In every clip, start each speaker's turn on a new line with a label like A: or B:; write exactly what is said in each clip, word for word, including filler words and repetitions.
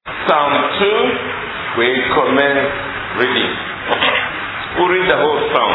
A: Psalm two, we commence reading. We'll read the whole psalm.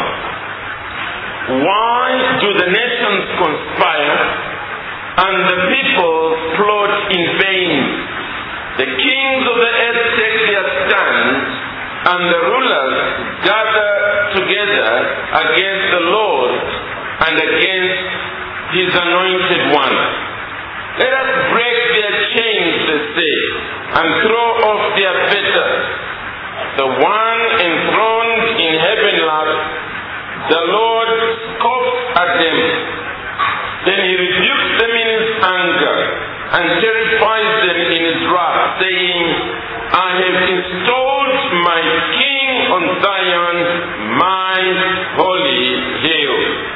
A: Why do the nations conspire and the people plot in vain? The kings of the earth take their stand, and the rulers gather together against the Lord and against his anointed one. Let us break their chains, they say, and throw off their fetters. The one enthroned in heaven laughs. The Lord scoffs at them. Then he rebukes them in his anger and terrifies them in his wrath, saying, I have installed my king on Zion, my holy hill.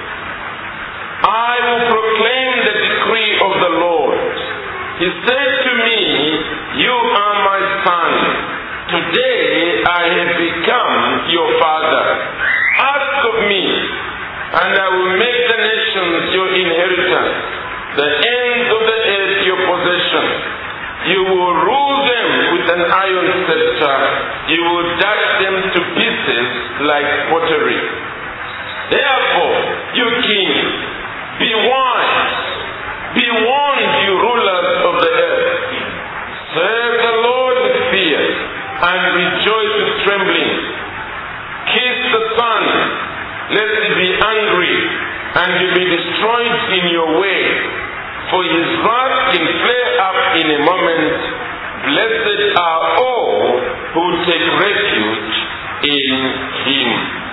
A: I will proclaim the decree of the Lord. He said to me, you are my son. Today I have become your father. Ask of me, and I will make the nations your inheritance, the ends of the earth your possession. You will rule them with an iron scepter. You will dash them to pieces like pottery. Therefore, you kings, be wise. Be warned, you rulers of the earth. Serve the Lord with fear and rejoice with trembling. Kiss the Son, lest he be angry and you be destroyed in your way. For his wrath can flare up in a moment. Blessed are all who take refuge in him.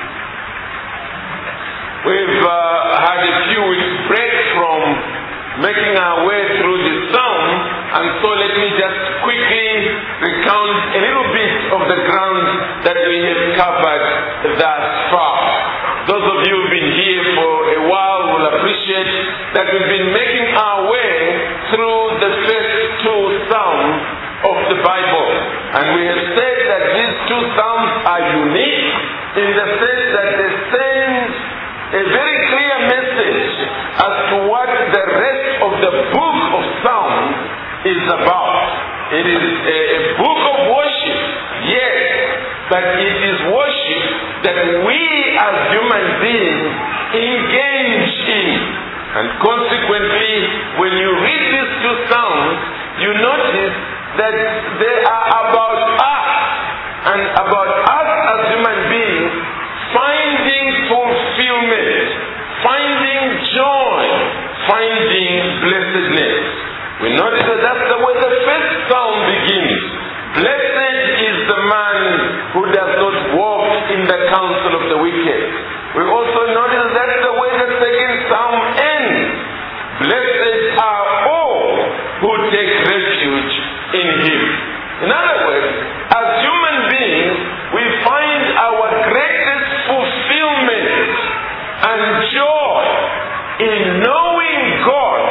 A: We've uh, had a few weeks break from making our way through the psalm, and so let me just quickly recount a little bit of the ground that we have covered thus far. Those of you who've been here for a while will appreciate that we've been making our way through the first two psalms of the Bible. And we have said that these two psalms are unique in the sense that they send a very clear message as to what the rest of the book of Psalms is about. It is a, a book of worship, yes, but it is worship that we as human beings engage in. And consequently, when you read these two Psalms, you notice that they are about us, and about us as human beings finding fulfillment, finding joy, finding blessedness. We notice that that's the way the first psalm begins. Blessed is the man who does not walk in the counsel of the wicked. We also notice that's the way the second psalm ends. Blessed are all who take refuge in him. In other words, as human beings, we find our greatest fulfillment and joy in knowing God,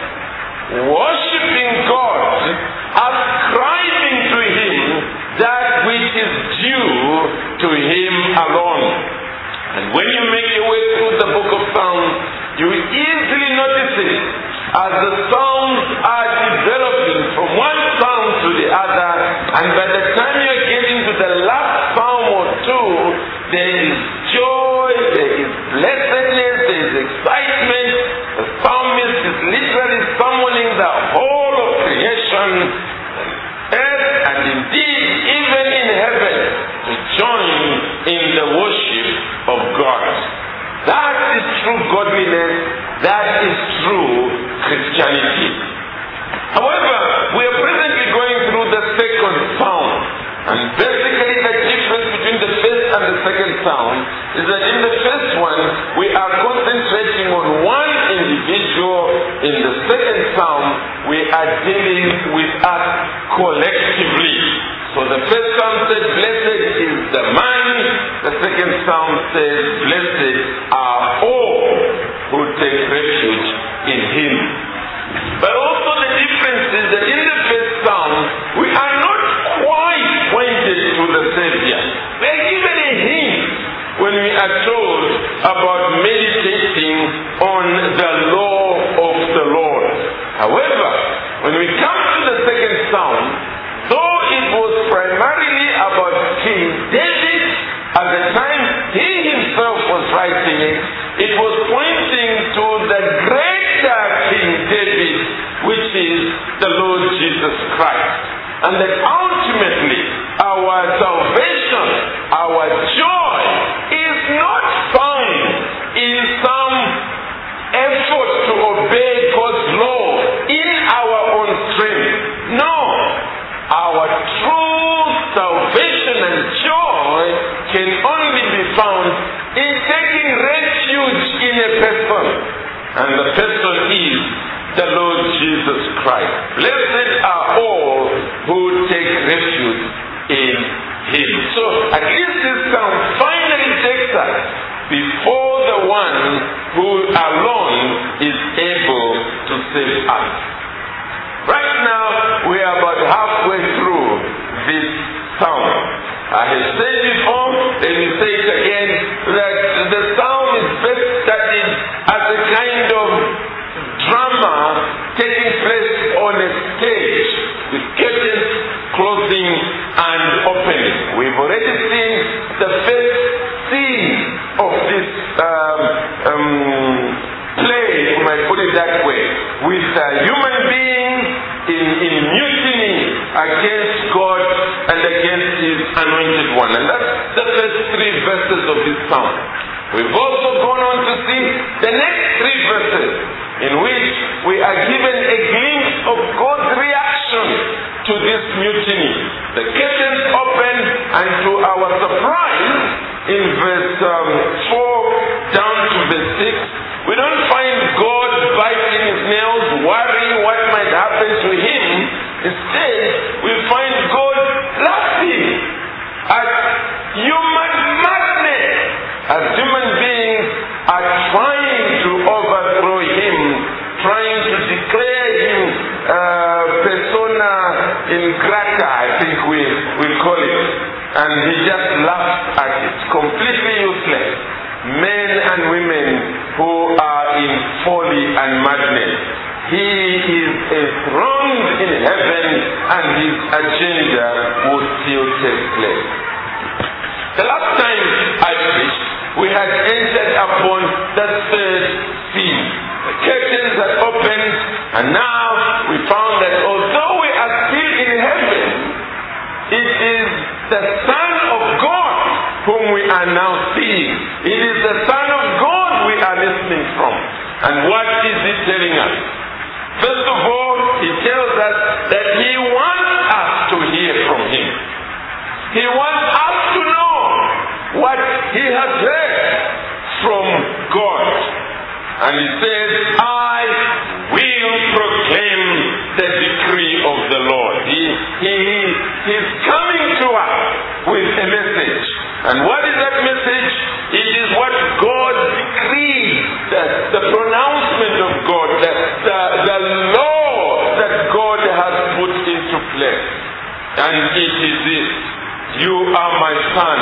A: worshiping God, ascribing to him that which is due to him alone. And when you make your way through the book of Psalms, you will easily notice it as the Psalms are developing from one psalm to the other, and by the time you're getting to the last psalm or two, there is joy, there is blessedness, there is excitement. The psalmist is literally summoning the whole of creation, earth, and indeed even in heaven, to join in the worship of God. That is true godliness. That is true Christianity. However, we are presently going through the second psalm. And basically the difference between the first and the second psalm is that in the first one, we are concentrating on one individual. In the second psalm, we are dealing with us collectively. So the first psalm said, blessed is the man. The second psalm says, blessed are all who take refuge in him. But also the difference is that in the first psalm, we are not quite pointed to the Savior. We are given a hint when we are told about meditating on the law of the Lord. However, when we come to the second psalm, though it lineage, it was pointing to the greater King David, which is the Lord Jesus Christ. And that ultimately our salvation, our joy is not found in some effort to obey God's law in our own strength. No. Our true salvation and joy can only be found in taking refuge in a person. And the person is the Lord Jesus Christ. Blessed are all who take refuge in Him. So at least this psalm finally takes us before the one who alone is able to save us. Right now, we are about halfway through this psalm. I have said before, let me say it again, that the psalm is best studied as a kind of drama taking place on a stage with curtains closing and opening. We've already seen the first scene of this um, um, play, we might put it that way, with uh, human beings in, in mutiny against God and against His anointed one. And that's the first three verses of this psalm. We've also gone on to see the next three verses in which we are given a glimpse of God's reaction to this mutiny. The curtains open, and to our surprise, in verse um, four down to verse six, we don't find God biting His nails, worrying what might happen to Him. Instead, we find God laughing at human madness, as human beings are trying to overthrow Him, trying to declare Him uh, persona ingrata, I think we, we call it. And He just laughs at it, completely useless. Men and women who are in folly and madness. He is enthroned in heaven, and His agenda will still take place. The last time I preached, we had entered upon the third scene. The curtains had opened, and now we found that although we are still in heaven, it is the Son of God whom we are now seeing. It is the Son of God we are listening from. And what is He telling us? First of all, He tells us that He wants us to hear from Him. He wants us to know what He has heard from God. And He says, I will proclaim the decree of the Lord. He, he, he's coming to us with a message. And what is that message? It is what God decrees, the, the pronouncement of God, the, the, the law that God has put into place. And it is this: you are my son.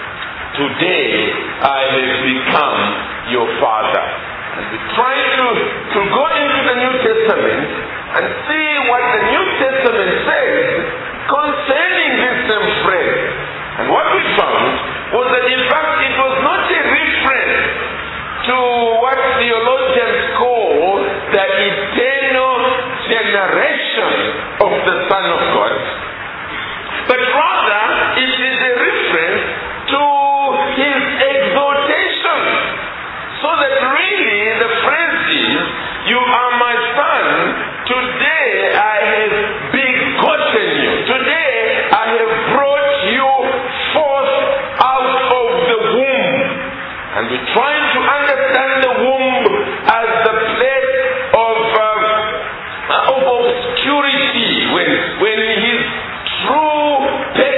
A: Today I have become your father. And we try to, to go into the New Testament and see what the New Testament says concerning this same phrase. And what we found was that in fact it was not a reference to what theologians call the eternal generation of the Son of God, but rather it is a reference to His exaltation. So that really the phrase is, you are my son, today I have begotten you. Today I have brought you forth out of the womb. And we're trying to understand the womb as the place of, um, of obscurity, when, when His true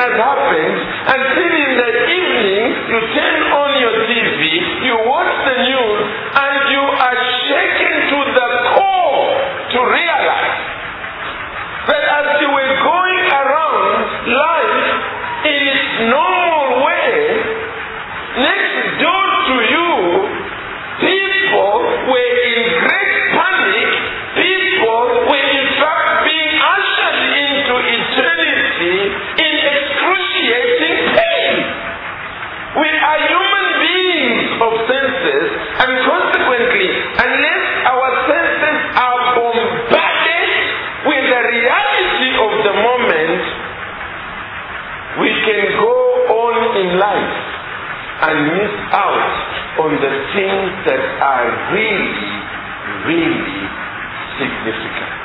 A: has happened, and then in the evening you turn on your T V, you watch the news, and you are shaken to the core to realize that as you were going around life in its normal way, next door to you, people were in great panic. People were in fact being ushered into eternity in excruciating pain. We are human beings of senses, and consequently, unless our senses are bombarded with the reality of the moment, we can go on in life and miss out on the things that are really, really significant.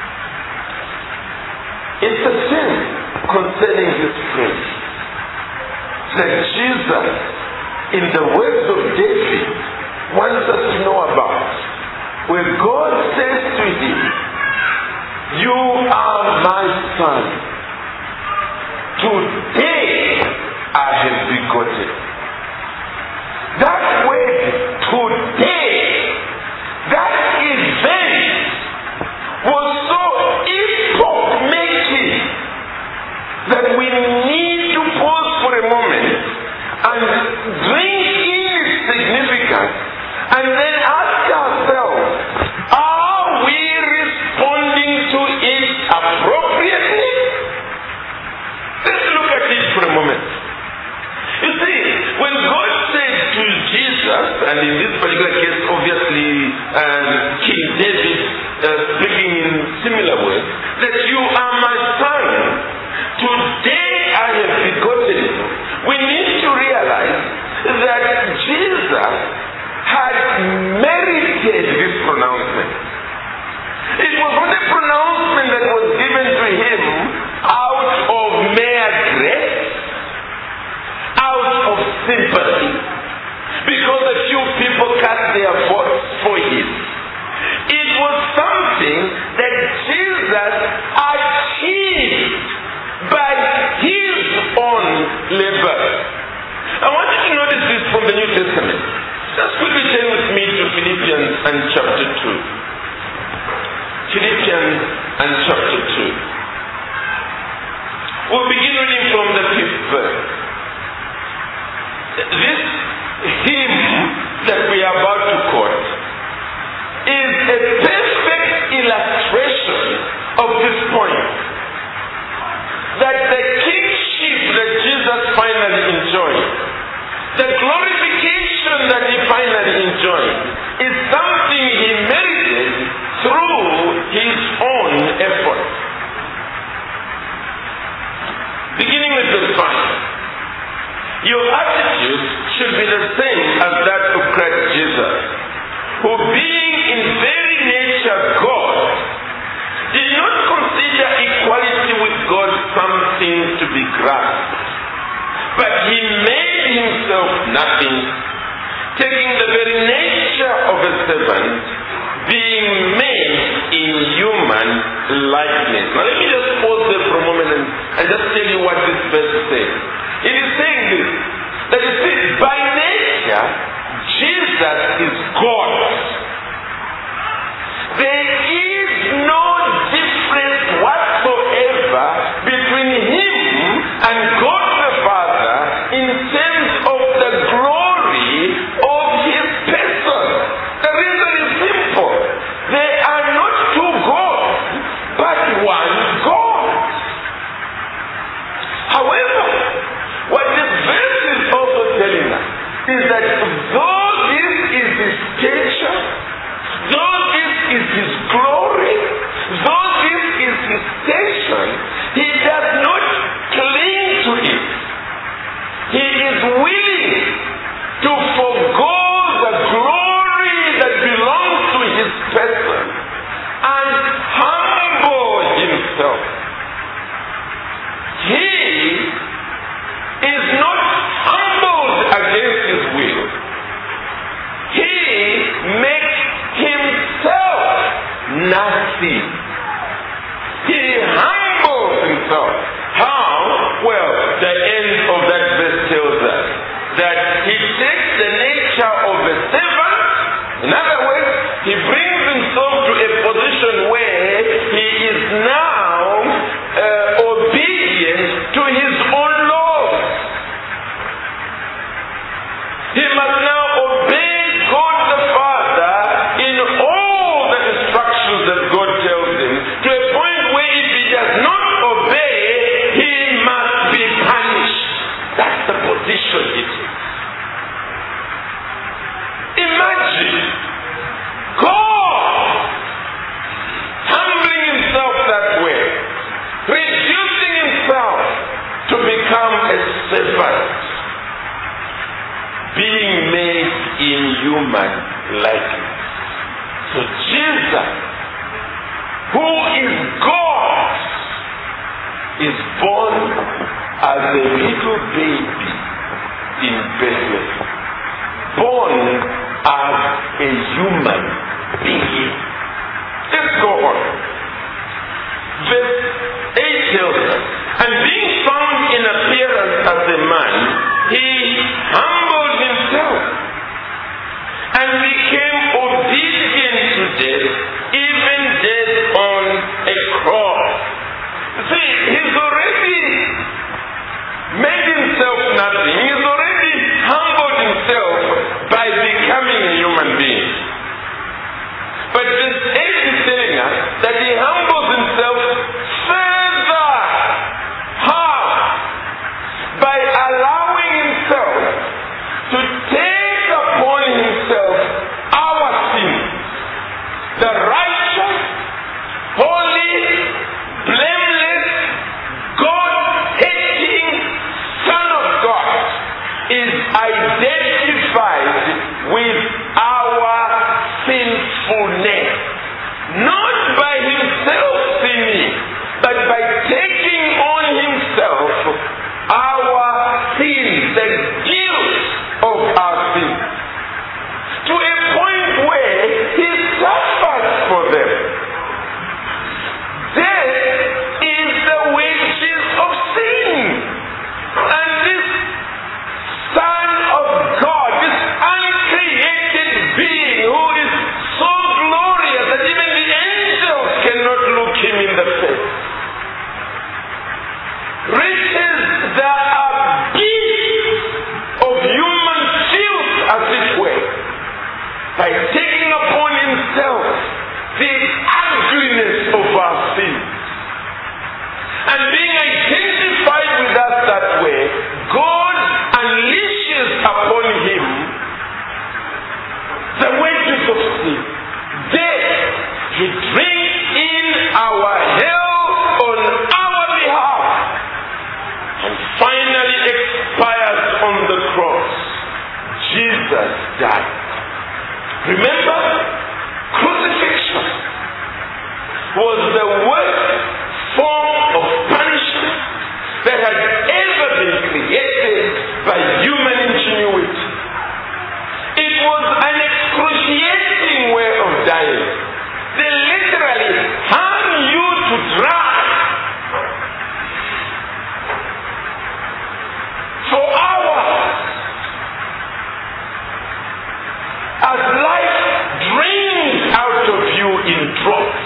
A: It's the same concerning this phrase that Jesus, in the words of David, wants us to know about, where God says to him, "You are my son. Today I have begotten." That word, today, that event was so epoch-making that we need to pause for a moment and drink in its significance and then ask ourselves, are we responding to it appropriately? Let's look at it for a moment. You see, when God said to Jesus, and in this particular case, obviously, um, King David uh, speaking in similar words, that you are my son, today I have begotten you. We need to realize that Jesus had merited this pronouncement. It was not a pronouncement that was given to him out of mere grace, out of sympathy, because a few people cast their votes for him. It was something that Jesus achieved by his own labor. I want you to notice this from the New Testament. Just quickly turn with me to Philippians and chapter two. Philippians and chapter two. We'll begin reading from the fifth verse. This hymn that we are about to quote is a perfect illustration of this point. That the kingship that Jesus finally enjoyed, the glorification that he finally enjoyed, is something he merited through his own effort. Beginning with verse five. Your attitude should be the same as that of Christ Jesus, who being in very nature God, did not consider equality with God something to be grasped, but he made himself nothing, taking the very nature of a servant, being made in human likeness. Now let me just pause there for a moment and, and just tell you what this verse says. It is saying this, that it says, by nature, Jesus is God. There is no difference whatsoever between him and God the Father in terms of the glory of his person. The reason is simple. There are not two gods, but one God. However, what this verse is also telling us is that though this is his stature, though this is his glory, though this is his station, he does not cling to it. He is willing to forgo the glory that belongs to his person and humble himself. He is not humbled against his will. He makes himself nothing. He humbles himself. How? Well, the end of that verse tells us that he takes the nature of a servant. In other words, he brings himself to a position where he is now uh, obedient to his own laws. He must now obey God the Father in all the instructions that God tells him, to a point where if he does not obey, he must be punished. That's the position it is. Imagine God humbling himself that way, reducing himself to become a servant, being made in human likeness. So Jesus, who is God, is born as a little baby in Bethlehem, born as a human being. Let's go on. Verse eight tells us, and being found in appearance as a man, he humbled himself and became obedient to death, even death on a cross. See, he's already made himself nothing. He's already humbled himself by becoming a human being. But verse eight is telling us that he humbles himself further. How? By allowing himself to take upon himself our sins. The righteous, holy, blameless, God-hating Son of God is identified with our sinfulness. Not by himself sinning, but by taking on himself our sins, the guilt of our sins, to a point where he suffers for them. Death is the wages of sin. And this Son of God, this uncreated being who is so glorious that even the angels cannot look him in the face, reaches the abyss of human filth, as it were, by taking upon himself the ugliness of our sins. And being identified with us that way, God unleashes upon him the wages of sin, death. He drinks in our hell on our behalf and finally expires on the cross. Jesus died. Remember, crucifixion was the worst form of punishment that had ever been created by human ingenuity. It was an excruciating way of dying. They literally hung you to dry for hours as life drained out of you in drops.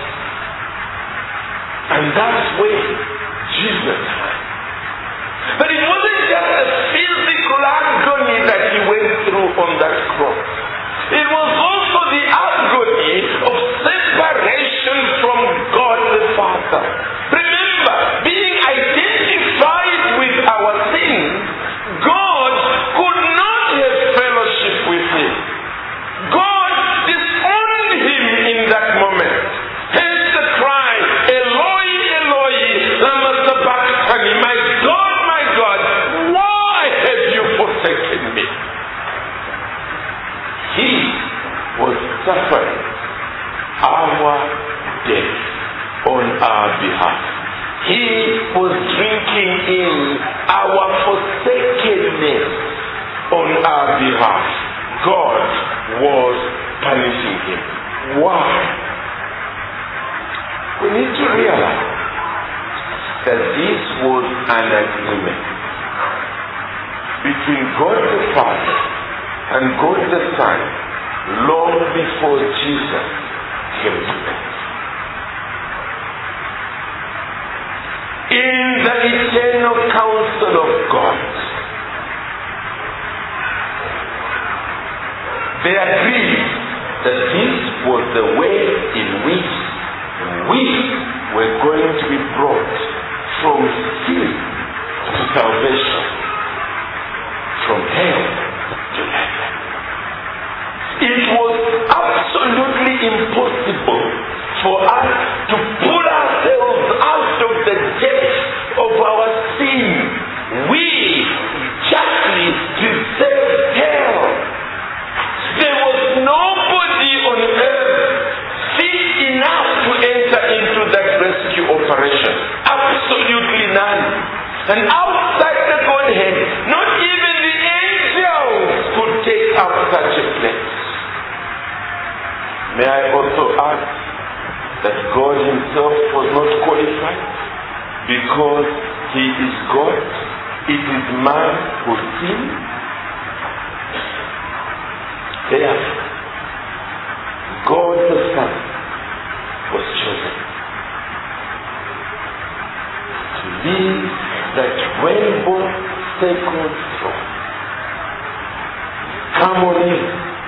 A: And that's where Jesus had. But it wasn't just a physical agony that he went through on that cross. It was also the agony of separation from God the Father. Remember, being identified with our sins, God could not have fellowship with him. God disowned him in that moment. Hence the cry, Eloi, Eloi, lama sabachthani, my God, my God, why have you forsaken me? He was suffering our death on our behalf. He was drinking in our forsakenness on our behalf. God was punishing him. Why? We need to realize that this was an agreement. between God the Father and God the Son long before Jesus came to earth. In the eternal counsel of God, they agreed that this was the way in which we were going to be brought from sin to salvation, from hell to heaven. It was absolutely impossible for us to pull ourselves out of the depths of our sin. We justly deserved hell. There was nobody on earth fit enough to enter into that rescue operation. Absolutely none. And outside the Godhead, not even the angels could take up such a place. May I also add that God himself was not qualified because he is God. It is man who sinned. Therefore, God the Son was chosen to live that rainbow sacred throne. Come on in.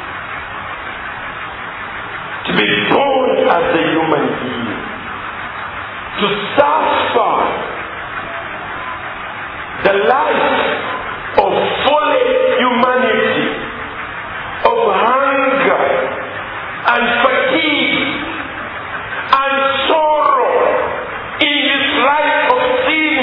A: To be born as a human being. To suffer the life of fallen humanity, of hunger and fatigue and sorrow in his life of sin,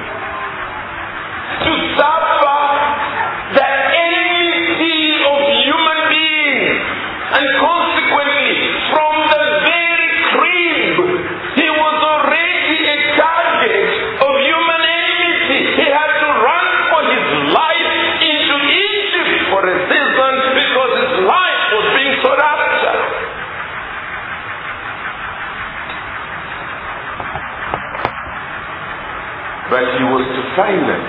A: to suffer the enmity of human beings, and consequently from the very crib he was already a target of human enmity. He had to run for his life into Egypt for a season because his life was being sought after. But he was to finally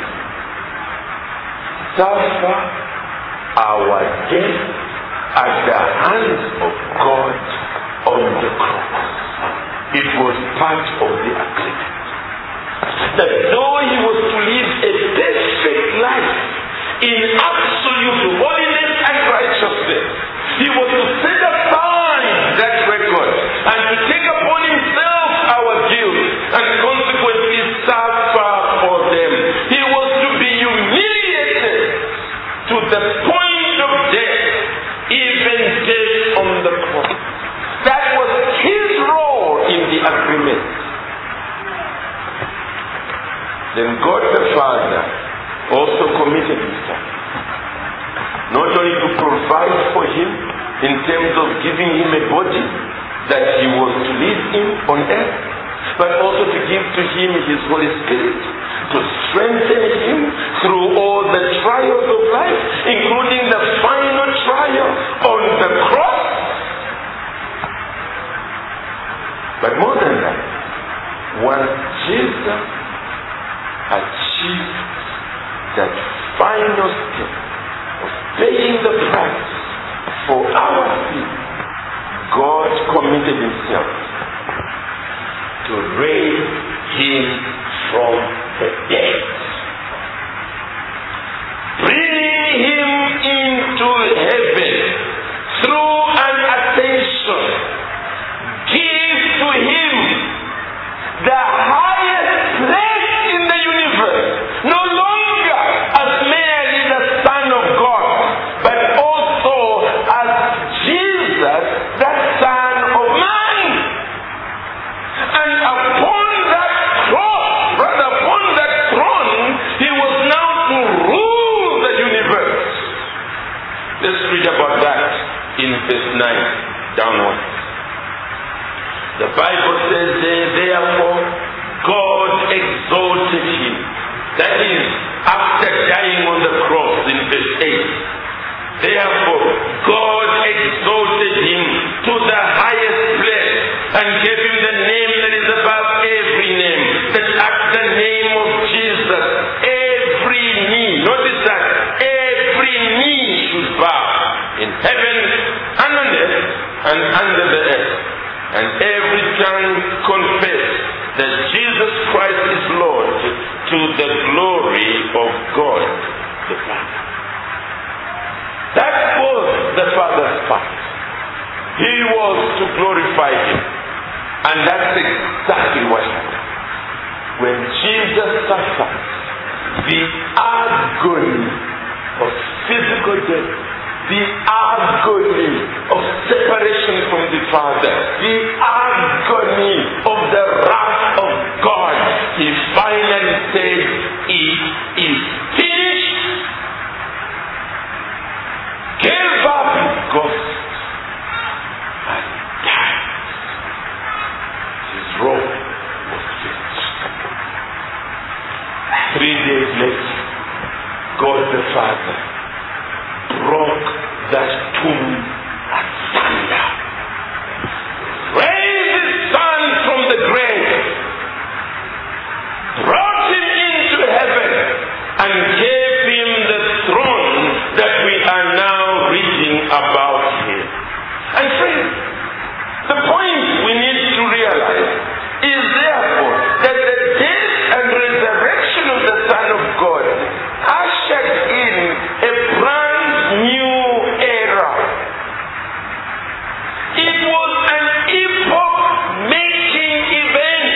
A: suffer our death at the hands of God on the cross. It was part of the agreement. That though he was to live a perfect life in absolute holiness and righteousness, he was to set aside that record and to take upon himself our guilt and consequently suffer for them. He was to be humiliated to the point of death, even death on the cross. That was his role in the agreement. Then God the Father also committed himself not only to provide for him in terms of giving him a body that he was to live in on earth, but also to give to him his Holy Spirit to strengthen him through all the trials of life, including the final trial on the cross. But more than that, once Jesus achieved that final step of paying the price for our sin, God committed himself to raise him from the dead, bringing him into heaven through an ascension. Give to him the highest place in the universe, no longer as merely the Son of God, but also as Jesus, the Son of Man. And upon that cross, rather upon that throne, he was now to rule the universe. Let's read about that in verse nine downwards. The Bible says there, therefore God exalted him. That is, after dying on the cross in verse eight. Therefore God exalted him to the highest place and gave him the name that is above every name, that at the name of Jesus every knee, notice that, under the earth, and every tongue confess that Jesus Christ is Lord, to the glory of God the Father. That was the Father's part. He was to glorify Him. And that's exactly what happened. When Jesus suffered the agony of physical death, the agony of separation from the Father, the agony of the wrath of God, He finally said, "It is finished." Gave up His ghost and died. His robe was finished. Three days later, God the Father broke that tomb asunder, raised His Son from the grave, brought Him into heaven, and gave Him the throne that we are now reading about Him. And friends, the point we need to realize is therefore that the death and resurrection of the Son of God ushered in a brand new era. It was an epoch-making event.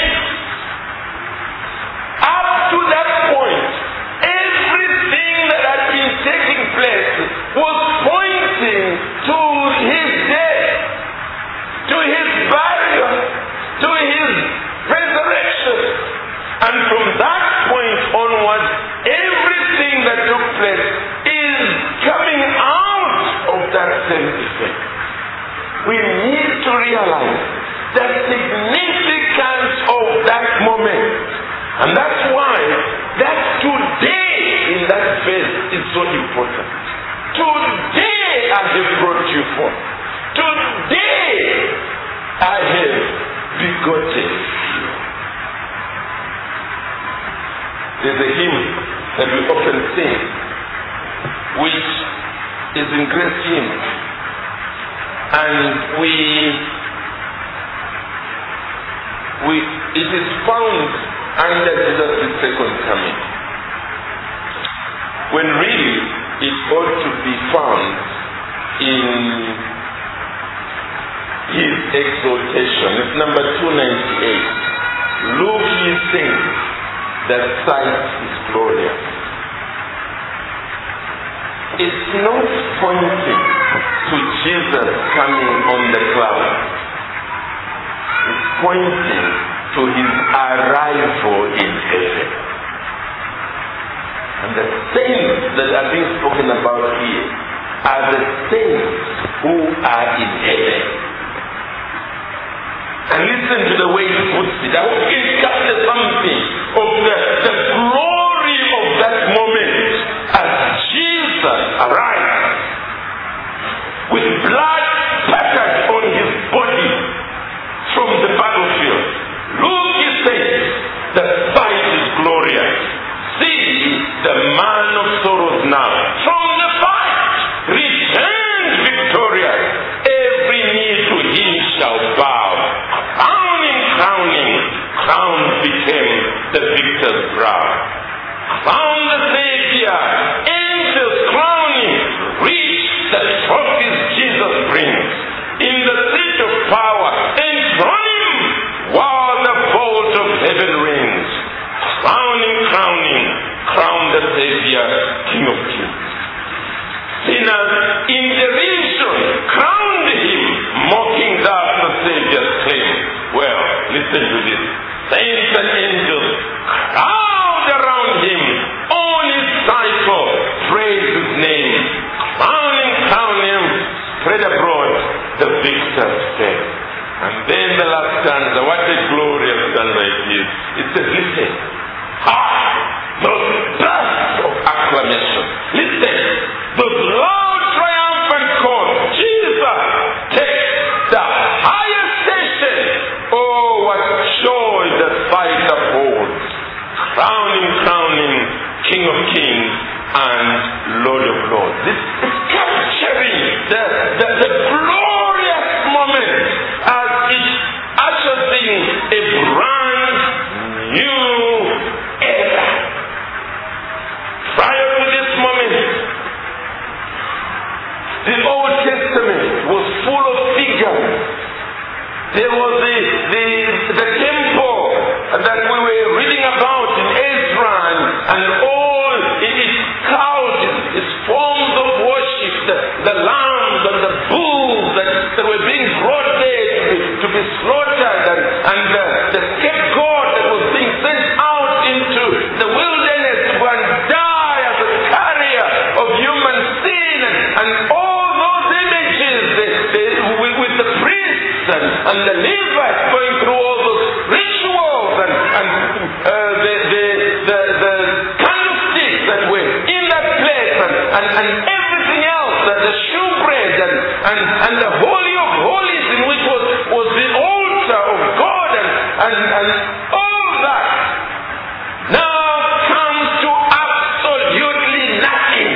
A: Up to that point, everything that had been taking place was pointing to His death, to His burial, to His resurrection. And from that point onwards, everything that took place is coming out of that same event. We need to realize the significance of that moment. And that's why that today in that verse is so important. Today I have brought you forth. Today I have begotten you. There's a hymn that we often sing, which is in Grace Hymn. And we, we, it is found under Jesus' second coming, when really it ought to be found in His exaltation. It's number two ninety-eight. Look, ye saints, that sight is glorious. It's not pointing to Jesus coming on the cloud. It's pointing to His arrival in heaven. And the saints that are being spoken about here are the saints who are in heaven. And listen to the way He puts it. I hope you can capture something of the, the glory of that moment as Jesus arrived with blood spattered on His body from the battlefield. Look, He says, the sight is glorious. See the man of sorrows now from the fight returned victorious. Every knee to Him shall bow. Crowning, crowning, crown became the victor's brow. Crown the Savior, angels crowning, reach the trophies Jesus brings. In the seat of power, enthrone Him while the vault of heaven rings. Crowning, crowning, crown the Savior, King of Kings. Sinners in derision crowned Him, mocking thus the Savior's claim. Well, listen to this. Saints and angels crowd around Him, on His cycle, praise His name. Crowning, crown Him, spread abroad the victor's fame. And then the last stanza, what a glorious stanza it is. It says, listen, ah, those bursts of acclamation. Listen, those loud triumphant calls. Jesus, take the highest station. Oh, what joy the sight upholds. Crowning, crowning, King of Kings and Lord of Lords. This is capturing the, the, the glorious moment Prior to this moment, the Old Testament was full of figures. There was the, the, the temple that we were reading about in Ezra, and, and all its couches, its forms of worship, the, the lambs and the bulls that, that were being brought there to be, to be slaughtered, and, and the, the scapegoat that was being sent out into the wilderness to go and die as a carrier of human sin, and, and all those images the, the, with, with the priests and, and the Levites going through all those rituals, and, and uh, the, the, the, the candlesticks that were in that place, and, and, and everything else, that the shewbread, and, and, and the Holy of Holies, in which was, was the altar of God, and, and, and all that now comes to absolutely nothing,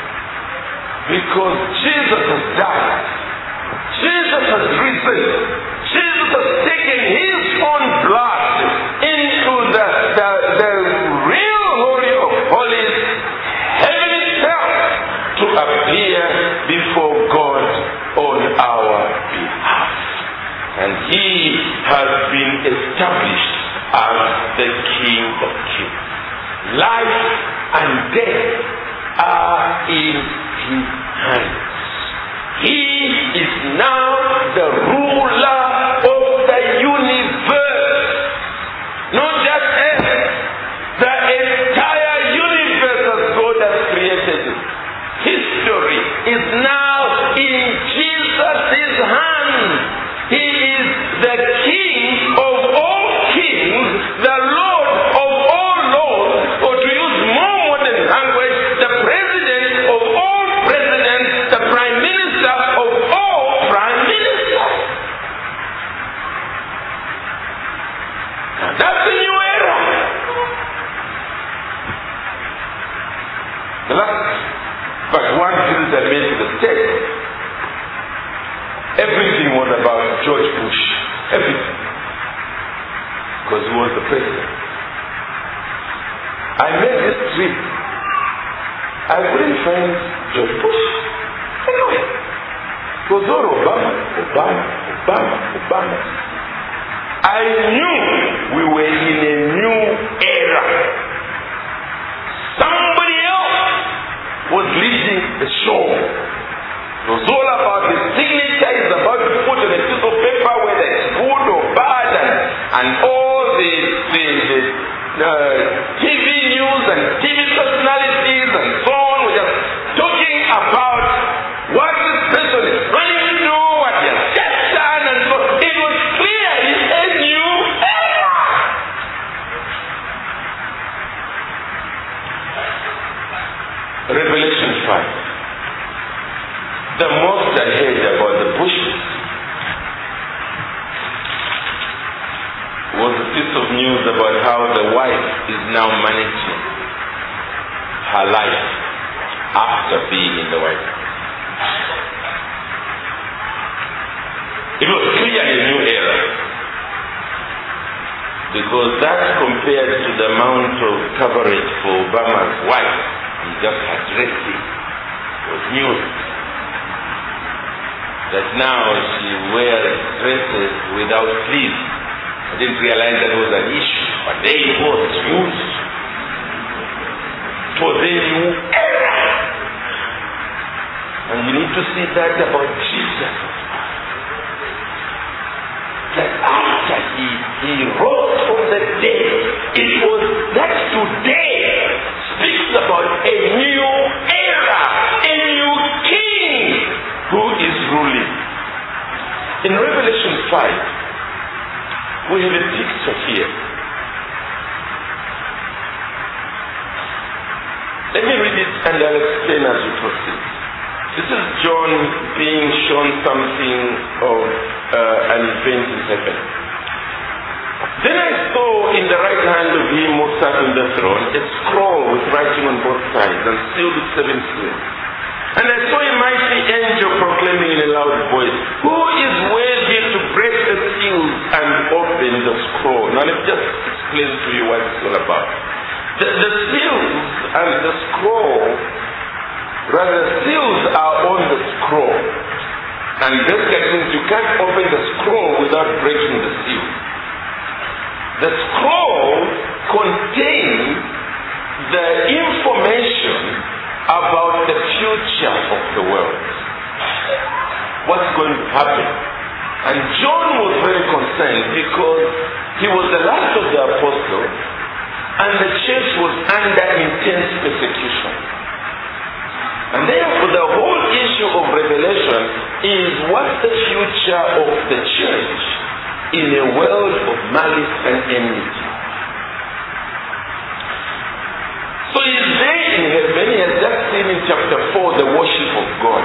A: because Jesus has died. Jesus has risen. Jesus has taken his own blood into the, the, the real Holy of Holies, heaven itself, to appear before God on our behalf. And he has been established as the King of Kings. Life and death are in his hands. He is now the ruler of the universe. Not just earth, the entire universe as God has created it. History is now in Jesus' hands. He is the King of all kings, the Lord of all lords, or to use more modern language, the President of all presidents, the Prime Minister of all Prime Ministers. Now that's a new era. The last but one visit I made to the States, everything was about George Bush. Everything. Because he was the president. I made this trip. I couldn't find George Bush anywhere. It was all Obama, Obama, Obama, Obama. I knew we were in a new era. Somebody else was leading the show. It was all about the signature is about to put on a piece of paper, whether it's good or bad, and, and all the, the, the uh, T V news and T V personalities and so on were just talking about what this person is going to do, what he has just done, and so it was clear it's a new era. Revelation five. The most I heard about the Bushes was a piece of news about how the wife is now managing her life after being in the White House. It was clearly a new era, because that compared to the amount of coverage for Obama's wife, he just had dressing, was news. That now she wears dresses without sleeves. I didn't realize that was an issue, but there it was, news. It was a new era. And you need to see that about Jesus. That after he, he rose from the dead, it was that today speaks about a new era, a new king who is ruling. In Revelation five, we have a picture here. Let me read it and I'll explain as we proceed. This is John being shown something of uh, an event in heaven. Then I saw in the right hand of him who sat on the throne a scroll with writing on both sides and sealed with seven seals. And I saw a mighty angel proclaiming in a loud voice, "Who is worthy to break the seals and open the scroll?" Now let me just explain to you what it's all about. The, the seals and the scroll, rather, seals are on the scroll. And this means you can't open the scroll without breaking the seal. The scroll contains the information about the future of the world. What's going to happen? And John was very concerned because he was the last of the apostles and the church was under intense persecution. And therefore the whole issue of Revelation is what's the future of the church in a world of malice and enmity. So he's there in heaven. He has just seen in chapter four the worship of God.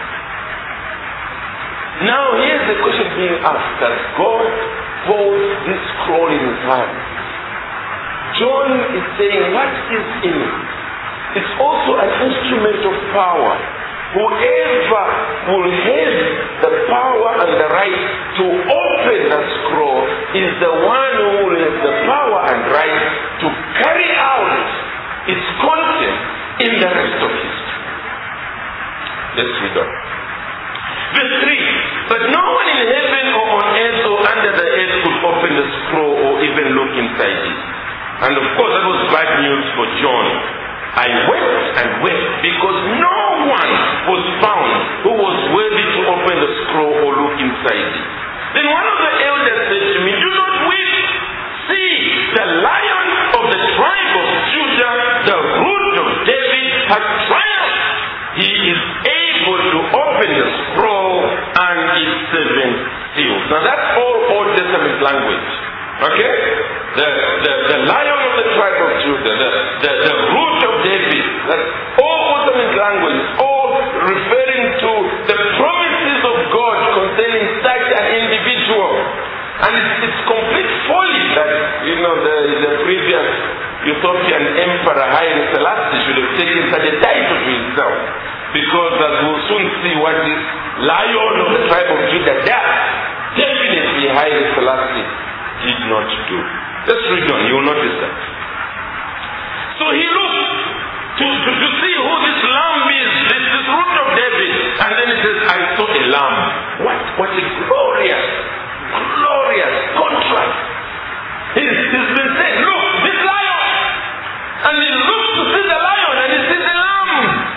A: Now here's the question being asked: that God holds this scroll in his hand. John is saying, what is in it? It's also an instrument of power. Whoever will have the power and the right to open the scroll is the one who will have the power and right to carry out its content in the rest of history. Let's read on. Verse three. But no one in heaven or on earth or under the earth could open the scroll or even look inside it. And of course that was bad news for John. I wept and wept because no one was found who was worthy to open the scroll or look inside it. Then one of the elders said to me, do not weep. See, the Lion of the tribe of Judah, the Root of David, has triumphed. He is able to open the scroll and its seven seals. Now that's all Old Testament language. Okay? The, the, the Lion of the tribe of Judah, the, the, the Root of David, that's all Old Testament language, all referring to the promises of God concerning such an individual. And it's, it's complete folly that, you know, the, the previous Ethiopian emperor Haile Selassie should have taken such a title to himself. Because as we'll soon see what this Lion of the tribe of Judah does, definitely Haile Selassie did not do. Let's read on, you will notice that. So he looked to, to, to see who this lamb is, this, this Root of David. And then he says, I saw a lamb. What, what a glorious, glorious contrast. He's, he's been saying, look, this lion. And he looks to see the lion and he sees the lamb.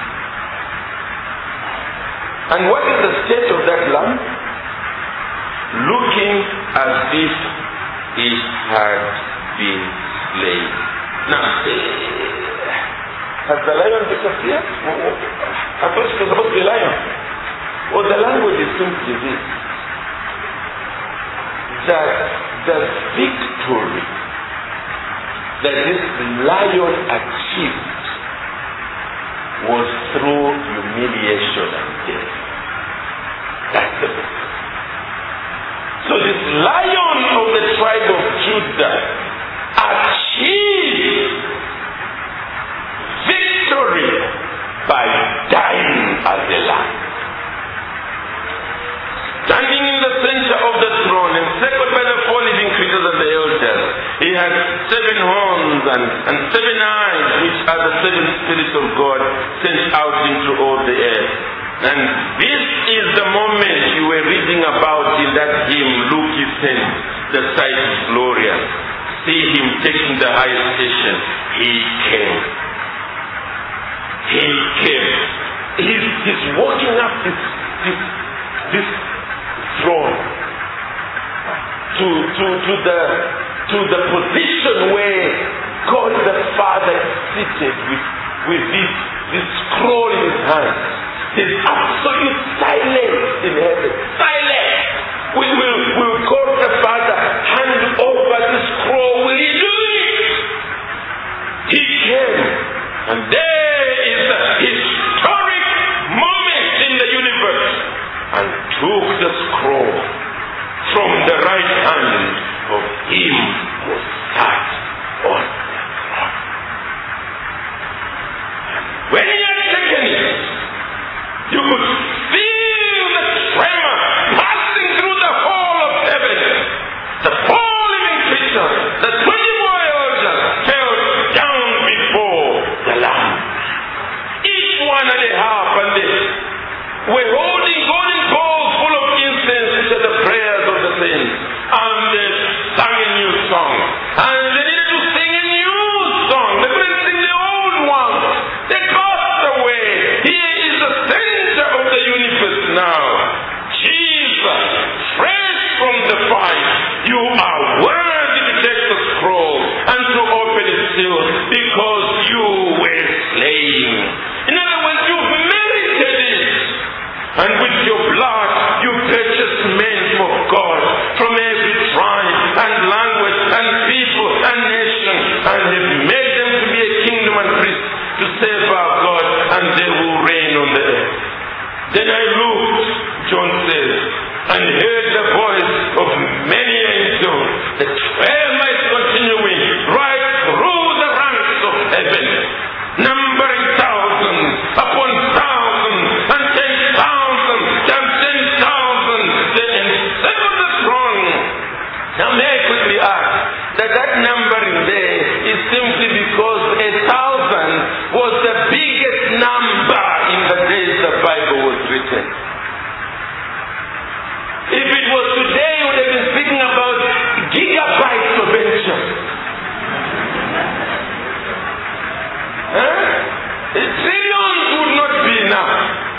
A: And what is the state of that lamb? Looking as if it had been slain. Now, has the lion disappeared? I thought it was supposed to be a lion. Well, the language is simply this: that the victory that this lion achieved was through humiliation and death. That's the victory. So this Lion of the tribe of Judah achieved victory by dying as a lamb. Standing in the center of the throne, encircled by the four living creatures and the elders, he had seven horns and, and seven eyes, which are the seven spirits of God sent out into all the earth. And this is the moment you were reading about in that hymn, Look, he sent, the sight is glorious. See him taking the highest station. He came. He came. He's, he's walking up this, this, this throne to, to, to, the, to the position where God the Father is seated with, with this, this scroll in his hand. There's absolute silence in heaven. Silence. We will we'll call the Father, hand over the scroll. Will he do it? He came. And there is a historic moment in the universe. And took the scroll from the right hand of him who sat on the throne. When he had taken it, you could feel the tremor and the harp, and they were holding golden bowls full of incense, which are the prayers of the saints, and they sang a new song. And they needed to sing a new song. They couldn't sing the old one. They passed away. He is the center of the universe now. Jesus, fresh from the fire, you are worthy to take the scroll and to open its seal, because you were slain. In other words, you've merited it. And with your blood, you purchased men for God from every tribe and language and people and nation, and have made them to be a kingdom and priest to serve our God, and they will reign on the earth. Then I looked, John says, and heard the voice of many angels, the twelve might continuing right through the ranks of heaven, numbering thousands upon thousands, and ten thousand and ten thousand, then encircle the throne. Now may I quickly ask that that numbering there is simply because a thousand was the biggest number in the days the Bible was written. If it was today, we would have been speaking about gigabytes of venture. Huh? Trillions would not be enough.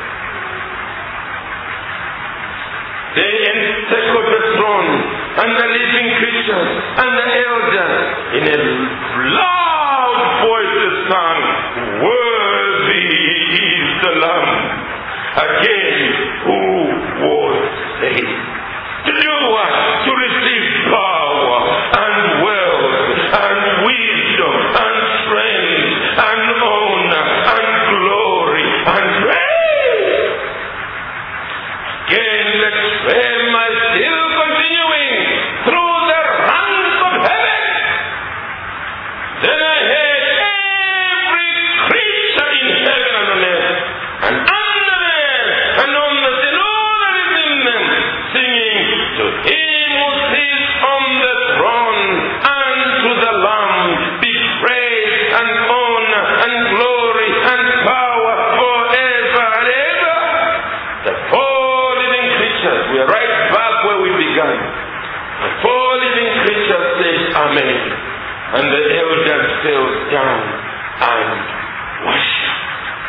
A: They encircled the throne and the living creatures and the elders. In a loud voice they sang, "Worthy is the Lamb, again who was slain, to do what? To receive power and wealth and wisdom and strength and honor and glory and praise." Again, let's pray my still continuing through the ranks of heaven. Then I heard every creature in heaven and on earth, and under the earth, and on the sea, and all that is in them, singing, "To him who sits on the throne and to the Lamb be praise and honor and glory and power forever and ever." The four living creatures, we are right back where we began. The four living creatures say Amen, and the elders fell down and worship.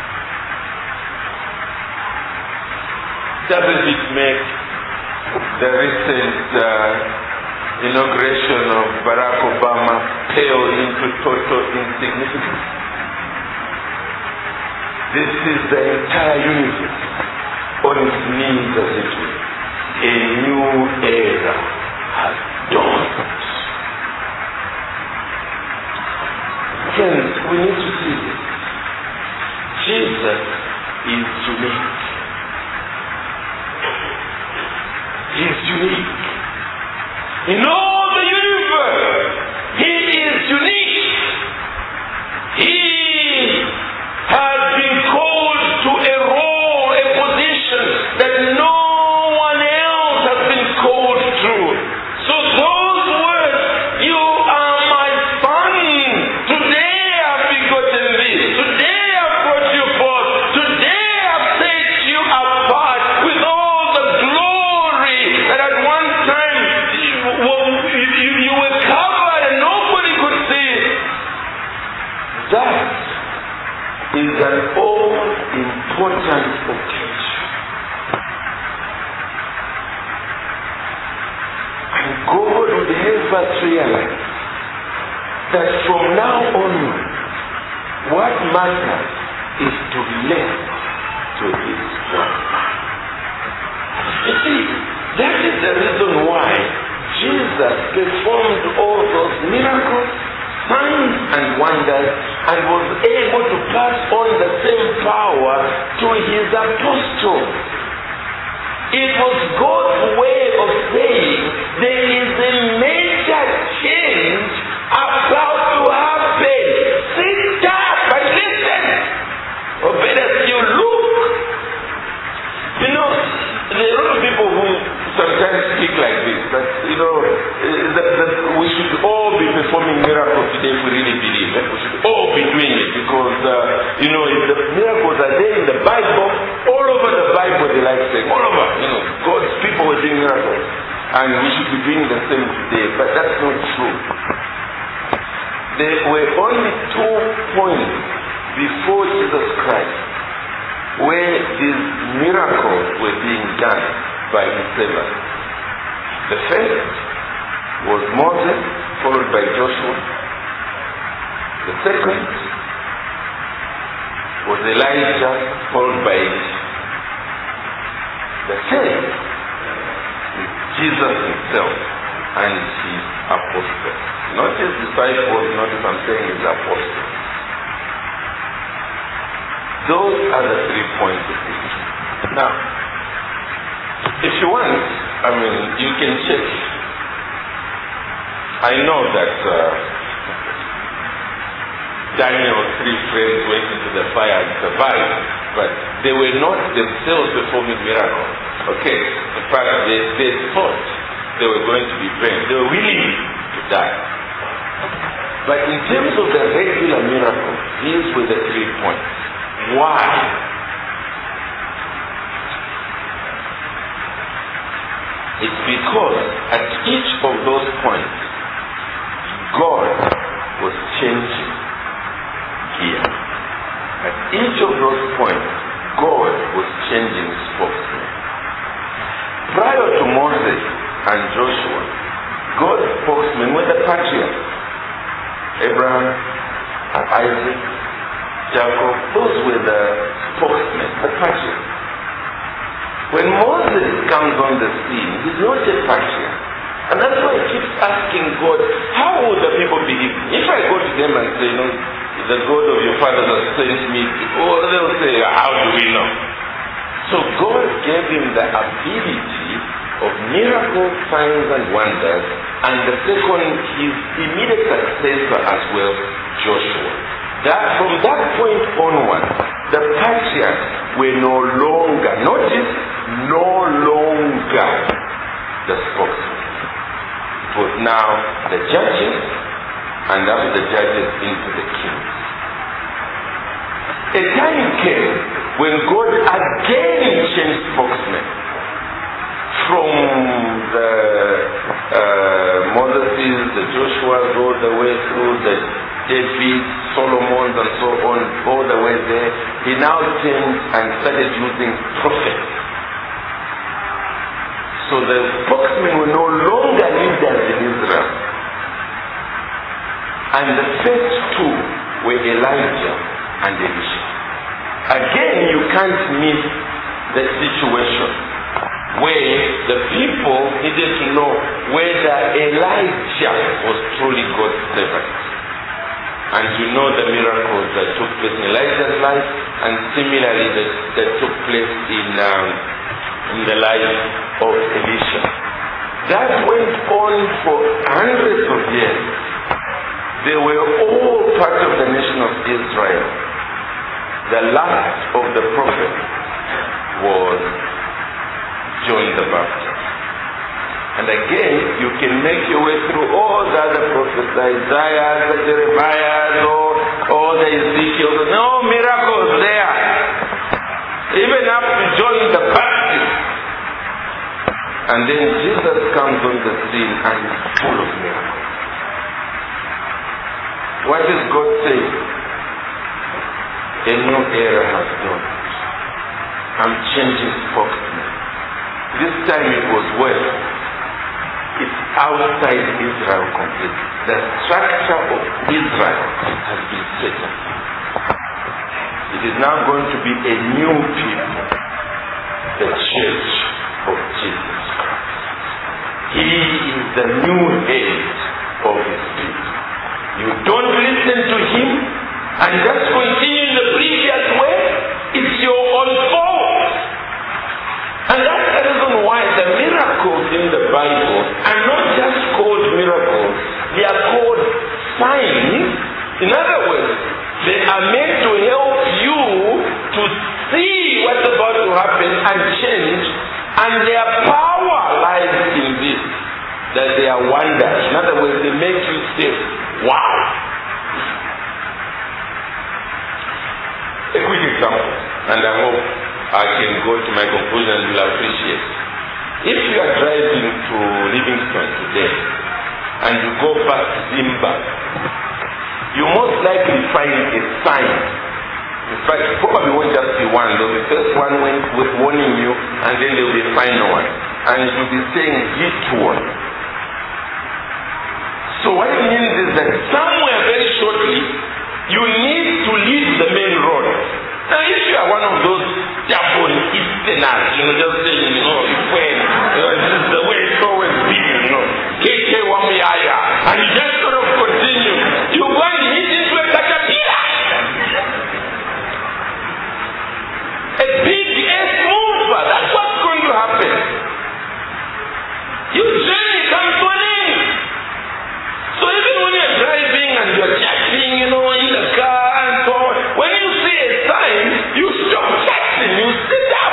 A: Doesn't it make the recent uh, inauguration of Barack Obama pale into total insignificance? This is the entire universe on its knees, as it were. A new era has dawned. Friends, we need to see this. Jesus is unique. He is unique. In all the universe, He is unique. He has been called to a role, a position that no one else has been called to. So those words, "You are my son. Today I've begotten thee. Today I've brought you forth. Today I've set you apart with all the glory that at one time you, you, you were covered and nobody could see." That is an all-important occasion. And God would help us realize that from now onward, what matters is to relate to His word. You see, that is the reason why Jesus performed all those miracles, signs and wonders, and was able to pass on the same power to His apostles. It was God's way of saying there is a major change about to happen. Sit up and listen. Or better still, look. You know, there are a lot of people who sometimes speak like this, that, you know, that, that we should all be performing miracles today if we really believe that we should all be doing it, because, uh, you know, if the miracles are there in the Bible. All over the Bible, they like saying, all over, you know, God's people were doing miracles. And we should be doing the same today. But that's not true. There were only two points before Jesus Christ where these miracles were being done by his servants. The first was Moses, followed by Joshua. The second was Elijah, followed by Elisha. The third is Jesus himself and his apostles. Not his disciples, notice I'm saying his apostles. Those are the three points of it. Now, if you want, I mean, you can check. I know that uh, Daniel's three friends went into the fire and survived, but they were not themselves performing miracles. Okay? In fact, they, they thought they were going to be burned. They were willing to die. But in terms of the regular miracle, these were the three points. Why? It's because at each of those points, God was changing gear. At each of those points, God was changing spokesman. Prior to Moses and Joshua, God's spokesmen were the patriarchs. Abraham and Isaac, Jacob, those were the spokesmen, the patriarchs. When Moses comes on the scene, he's not a patriarch. And that's why he keeps asking God, how would the people believe me? If I go to them and say, no, the God of your fathers has sent me, oh, they'll say, how do we know? So God gave him the ability of miracles, signs and wonders, and the second, his immediate successor as well, Joshua. That from that point onward, the patriarchs were no longer, notice, no longer the spokesman. It was now the judges, and after the judges into the kings. A time came when God again changed spokesmen. From the uh, Moses, the Joshua's, all the way through the David, Solomon's and so on, all the way there, he now changed and started using prophets. So the spokesmen were no longer leaders in Israel. And the first two were Elijah and Elisha. Again, you can't miss the situation where the people needed to know whether Elijah was truly God's servant. And you know the miracles that took place in Elijah's life, and similarly that, that took place in, um, in the life of Elisha. That went on for hundreds of years. They were all part of the nation of Israel. The last of the prophets was John the Baptist. And again, you can make your way through all the other prophets, the Isaiah, the Jeremiah, all, all the Ezekiel. No miracles there. Even up to John the Baptist. And then Jesus comes on the scene and is full of miracles. What does God say? A new era has dawned. I'm changing spokesman. This time it was west. It's outside Israel completely. The structure of Israel has been set up. It is now going to be a new people, the church of Jesus Christ. He is the new head of his people. You don't listen to him and just continue in the previous way. It's your own fault. And that's the reason why the miracles in the Bible are not just called miracles, they are called signs. In other words, they are meant to help you to see what's about to happen and change, and their power lies in this, that they are wonders. In other words, they make you say, wow. A quick example. and I hope I can go to my conclusion and will appreciate. If you are driving to Livingstone today and you go past Zimba, you most likely find a sign. In fact, probably won't just be one. There will be first one with warning you, and then there will be a final one. And it will be saying detour. So what it means is that somewhere very shortly, you need to leave the main road. Now, if you are one of those Japan Easterners, you know, just saying, you know, when, you know, this is the way it's always been, you know, K K Wamiaya, and you just sort of continue, you go and hit into a caterpillar. A big S mover, that's what's going to happen. Your journey comes to an end. So even when you're driving and you're chatting, you know, in the car and so on, when you see a sign, you stop chatting, you sit up.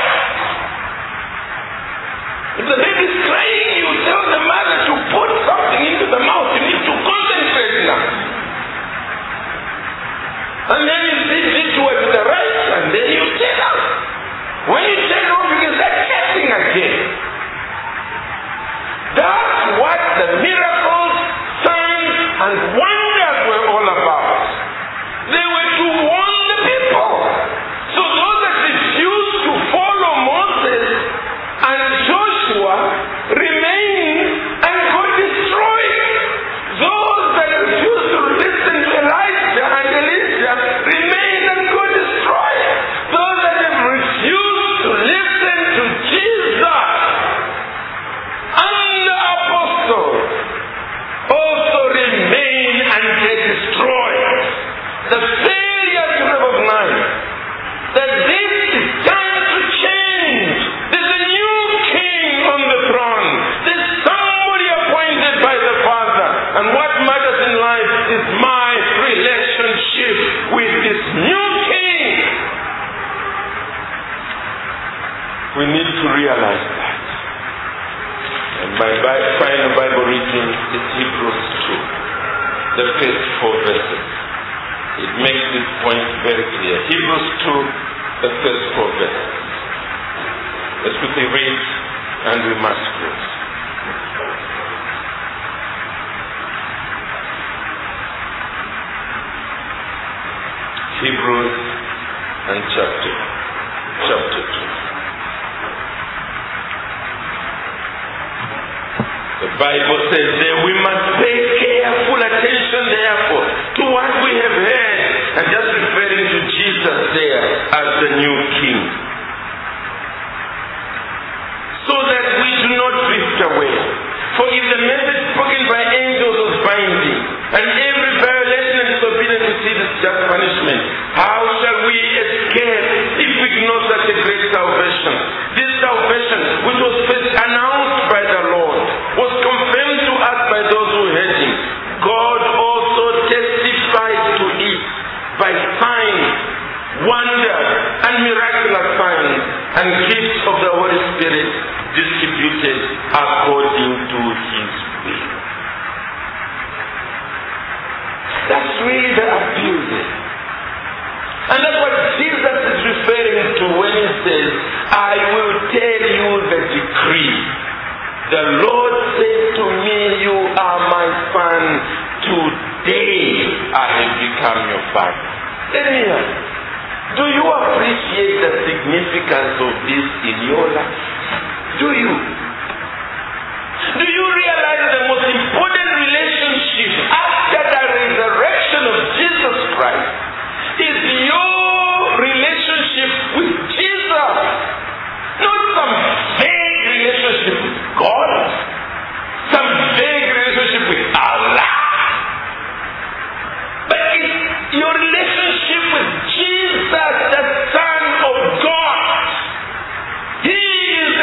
A: If the baby's crying, you tell the mother to put something into the mouth. You need to concentrate now. And then you see detour to the right, and then you take out. When you take off, you can start chatting again. That's what the miracles, signs, and wonders were all about. They were to warn the people. So those that refused to follow Moses and Joshua remained and got destroyed. Those that refused to listen to Elijah and Elisha remained and got destroyed. Those that have refused to listen to Jesus and the apostles also remain and get destroyed. The failure to recognize that this is time to change. There's a new king on the throne. There's somebody appointed by the Father. And what matters in life is my relationship with this new king. We need to realize that. And my final Bible reading is Hebrews two, the first four verses. It makes this point very clear. Hebrews two, the first four verses. Let's quickly read and we must close. Hebrews and chapter, chapter two. The Bible says that we must pay careful attention, therefore, to what we have heard, and just referring to Jesus there as the new king, so that we do not drift away. For if the message spoken by angels was binding, and every violation and disobedience receives just punishment, how shall we escape if we ignore such a great salvation? This salvation, which was first announced by the Lord, was confirmed to us by those who heard him. God also testified to it by signs, wonders, and miraculous signs, and gifts of the Holy Spirit distributed according to his will. That's really the appeal there. And that's what Jesus is referring to when he says, I will tell you the decree. The Lord said to me, you are my son. Today I have become your father. Let me ask, do you appreciate the significance of this in your life? Do you? Do you realize the most important relationship after the resurrection of Jesus Christ is your relationship with Jesus? Not some vague relationship with God, some vague relationship with Allah, but it's your relationship with Jesus, the Son of God. He is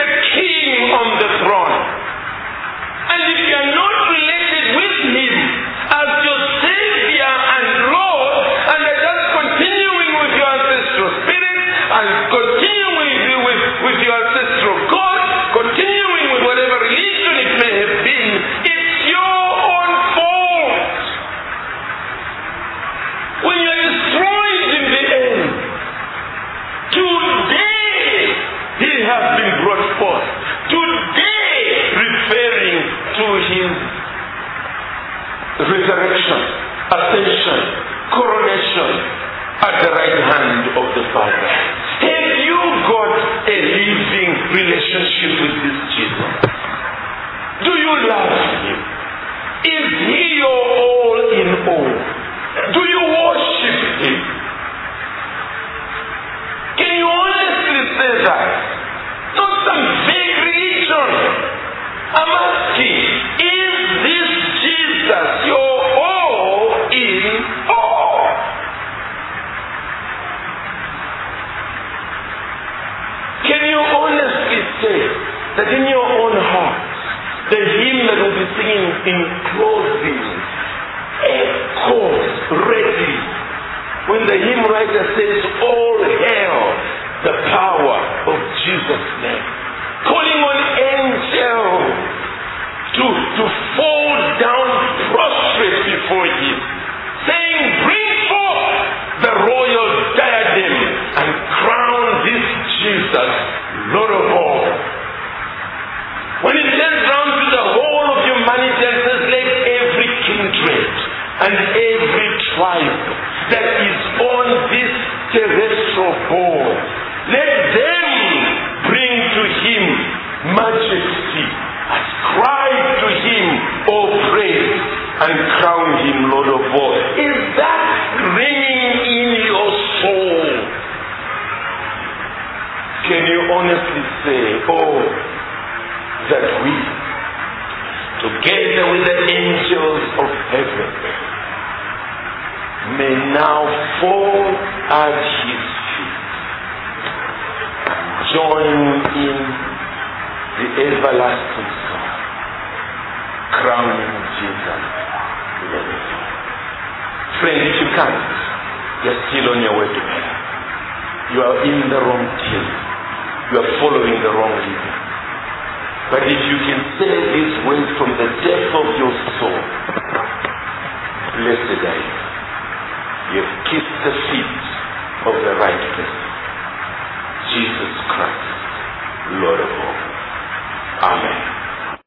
A: has been brought forth. Today, referring to his resurrection, ascension, coronation at the right hand of the Father. Have you got a living relationship with this Jesus? Do you love him? Is he your all in all? Do you worship him? Can you honestly say that? Not some vague religion. I'm asking, is this Jesus your all in all? Can you honestly say that in your own heart, the hymn that will be singing in closing echoes readily when the hymn writer says, all hail the power of Jesus' name, calling on angels to, to fall down prostrate before him, saying, bring forth the royal diadem and crown this Jesus Lord of all. When it turns round to the whole of humanity and says, let every kindred and every tribe that is on this terrestrial board, let them bring to him majesty, ascribe to him all praise, and crown him Lord of all. Is that ringing in your soul? Can you honestly say, oh, that we, together with the angels of heaven, may now fall at his feet, join in the everlasting song, crowning Jesus. Friend, if you can't, you're still on your way to hell. You are in the wrong team. You are following the wrong leader. But if you can say these words from the depth of your soul, blessed are you. You have kissed the feet of the right person, Jesus Christ, Lord of all. Amen.